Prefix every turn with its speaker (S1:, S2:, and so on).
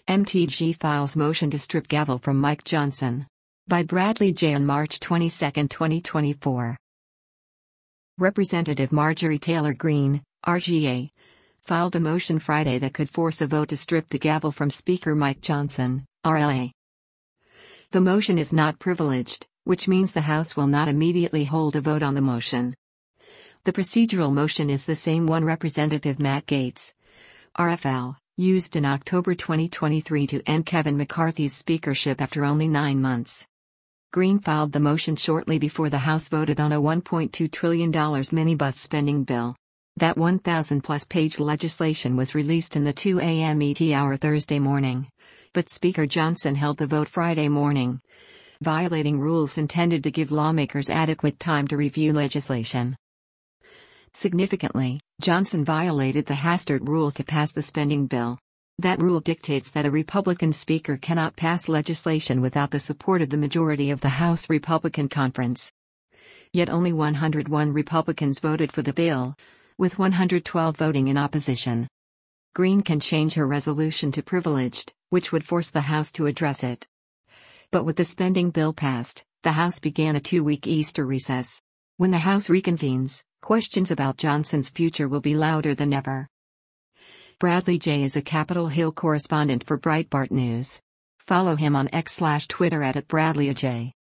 S1: MTG files motion to strip gavel from Mike Johnson. By Bradley J. on March 22, 2024. Representative Marjorie Taylor Greene, RGA, filed a motion Friday that could force a vote to strip the gavel from Speaker Mike Johnson, RLA. The motion is not privileged, which means the House will not immediately hold a vote on the motion. The procedural motion is the same one Representative Matt Gaetz, RFL, used in October 2023 to end Kevin McCarthy's speakership after only 9 months. Greene filed the motion shortly before the House voted on a $1.2 trillion minibus spending bill. That 1,000-plus page legislation was released in the 2 a.m. ET hour Thursday morning. But Speaker Johnson held the vote Friday morning, violating rules intended to give lawmakers adequate time to review legislation. Significantly, Johnson violated the Hastert rule to pass the spending bill. That rule dictates that a Republican speaker cannot pass legislation without the support of the majority of the House Republican Conference. Yet only 101 Republicans voted for the bill, with 112 voting in opposition. Greene can change her resolution to privileged, which would force the House to address it. But with the spending bill passed, the House began a 2-week Easter recess. When the House reconvenes, questions about Johnson's future will be louder than ever. Bradley J. is a Capitol Hill correspondent for Breitbart News. Follow him on X/Twitter @BradleyJ.